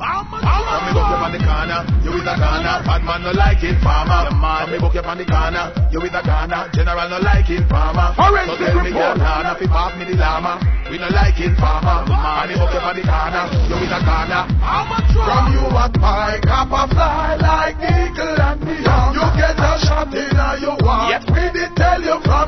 Come me book you on the corner, you with a corner. Bad man no like it, farmer. Come me book you on the corner, you with a corner. General no like it, farmer. So tell me girl, nah, fi pass me the llama. We no like it, farmer. Come me book you on the corner, you with a corner. From you at my cap a fly like eagle and beyond. You get a shot in your walk. We did tell you from